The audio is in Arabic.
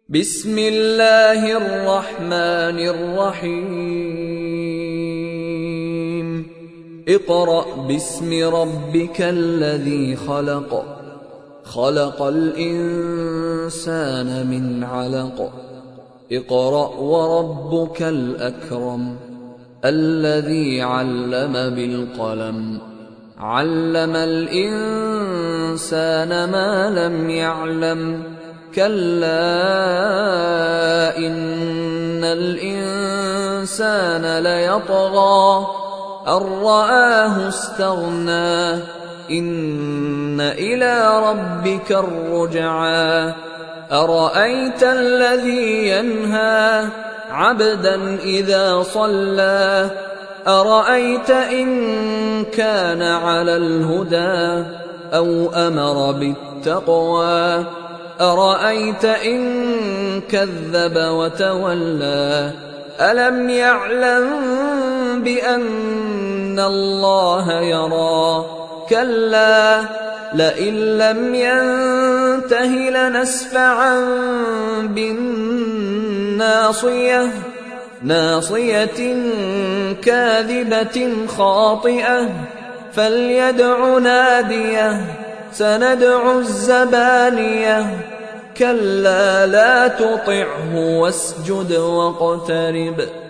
بسم الله الرحمن الرحيم اقرأ باسم ربك الذي خلق خلق الإنسان من علق اقرأ وربك الأكرم الذي علم بالقلم علم الإنسان ما لم يعلم كلا إن الإنسان ليطغى أن رآه استغنى إن إلى ربك الرجعى أرأيت الذي ينهى عبدا إذا صلى أرأيت إن كان على الهدى أو أمر بالتقوى أرأيت إن كذب وتولى ألم يعلم بأن الله يرى كلا لئن لم ينته لنسفعا بالناصية ناصية كاذبة خاطئة فليدع ناديه سندع الزبانية كلا لا تطعه واسجد واقترب